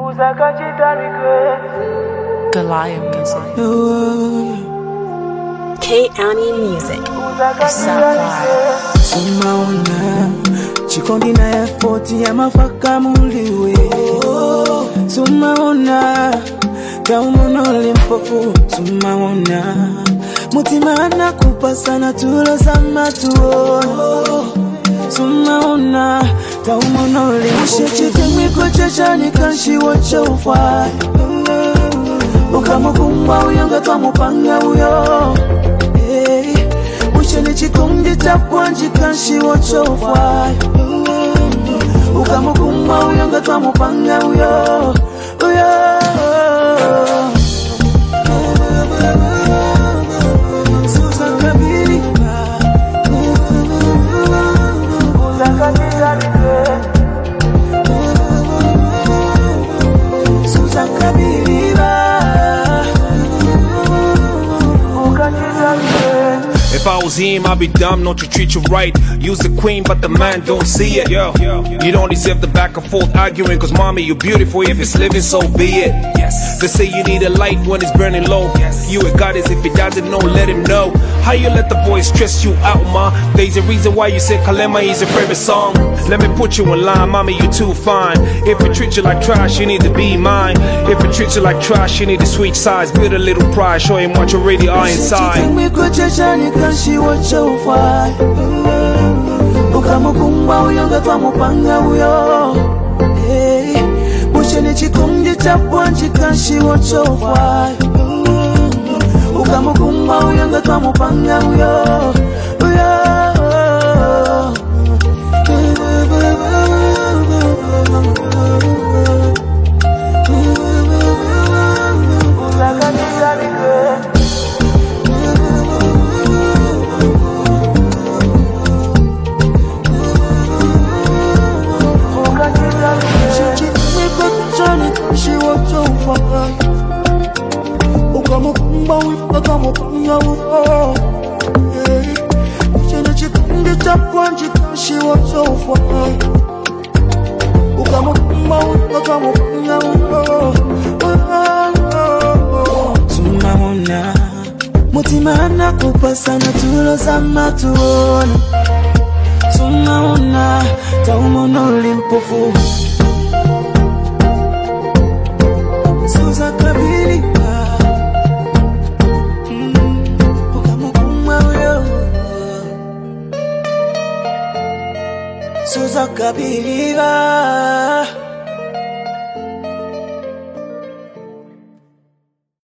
Goliath Music. K-Ami Music. Sapphire. Sumaona chikondi na effort ya mafaka muliwe. Sumaona kaumono limpofu. Sumaona mutima nakupa sana tulo sama tuono. Sumaona kaumono limpofu. Ushechikimiko chachani kanshi wacha ufai. Ukamukumba uyonga kamupanga uyo. Ushene chikundi tapwanji kanshi wachofai. Ukamukumba uyonga kamupanga uyo. Susan Kabili Susan Kabili If I was him, I'd be dumb not to treat you right. Use the queen, but the man don't see it. Yo, you don't deserve the back and forth arguing. Cause mommy, you're beautiful. If it's living, so be it. Yes. They say you need a light when it's burning low. Yes. You a goddess, if he doesn't know, let him know. How you let the boys stress you out, ma? There's a reason why you say Kalema is your favorite song. Let me put you in line, mommy, you too fine. If we treat you like trash, you need to be mine. If we treat you like trash, you need to switch sides. Build a little pride, show him what you really are inside. Kanshi wacha ufai. Ukamukumba uyonga kamupanga uyo. Ushene chikundi tapwanji kanshi wacha ufai. Ukamukumba uyonga kamupanga uyo. Ukamukumba uyonga kamupanga uyo. Ushene chikundi tapwanji kanshi wacha ufai. Ukamukumba uyonga kamupanga uyo. Sumaona mutima nakupa sana tulo sama tuono. Sumaona kaumono limpofu. Susan Kabili ukamukumba uyo. Susan Kabili